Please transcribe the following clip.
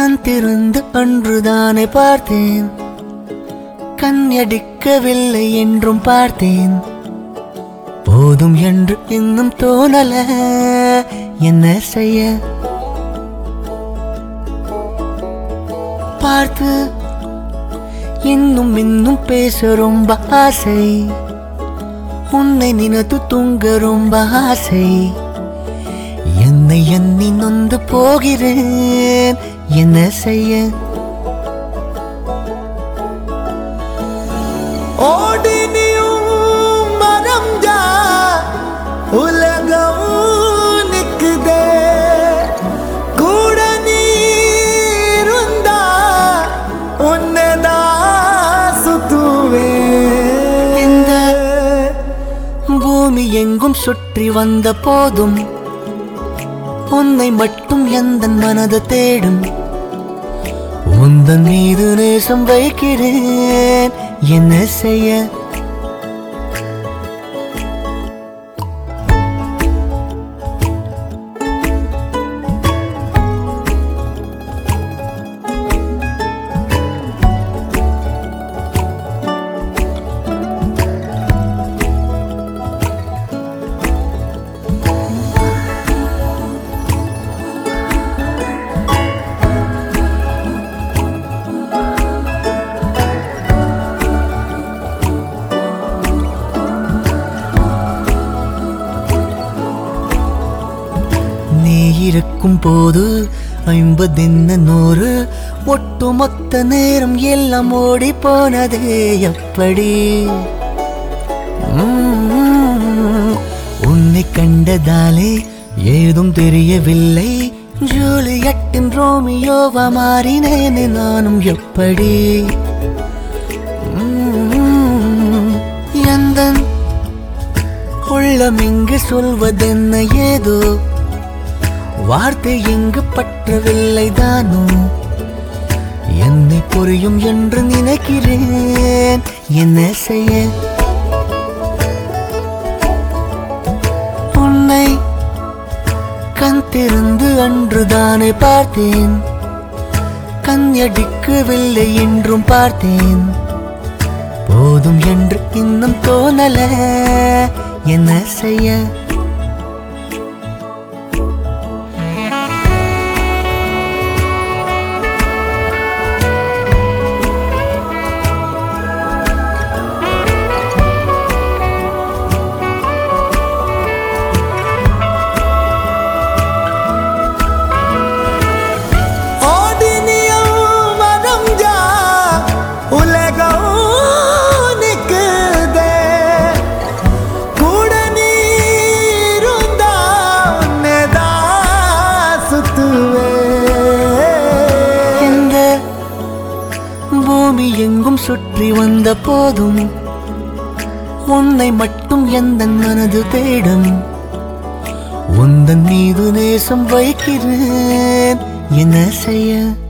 கண் திறந்து அன்றுதானே பார்த்தேன், கண்ணடிக்கவில்லை என்றும் பார்த்தேன். போதும் என்று இன்னும் தோணல, என்ன செய்ய? பார்த்து இன்னும் இன்னும் பேச ரொம்ப ஆசை, உன்னை நினைத்து தூங்க ரொம்ப ஆசை. என்னை எண்ணி நொந்து போகிறேன், என்ன செய்ய? ஓடினியும் மறந்தா உலகம் நிக்குதே, கூட நீ இருந்தா உன்னதான் சுத்துவேன். இந்த பூமி எங்கும் சுற்றி வந்த போதும் உன்னை மட்டும் எந்த மனது தேடும். உந்தன் மீது நேசம் வைக்கிறேன், என்ன செய்ய? நீ இருக்கும் போது 50 என்ன 100, ஒட்டுமொத்த நேரம் எல்லாம் ஓடி போனதே எப்படி? உன்னை கண்டதாலே ஏதும் தெரியவில்லை, ஜூலியட்டின் ரோமியோவா மாறினேன் நானும் எப்படி? எந்தன் உள்ளம் இங்கு சொல்வதென்ன ஏதோ, வார்த்தை எங்கு பற்றவில்லை தானோ? என்னை புரியும் என்று நினைக்கிறேன், என்ன செய்ய? உன்னை கண் திறந்து அன்றுதானே பார்த்தேன், கண்ணடிக்கவில்லை என்றும் பார்த்தேன். போதும் என்று இன்னும் தோணல, என்ன செய்ய? பூமி எங்கும் சுற்றி வந்த போதும் உன்னை மட்டும் எந்த மனது தேடும். உந்தன் மீது நேசம் வைக்கிறேன், என்ன செய்ய?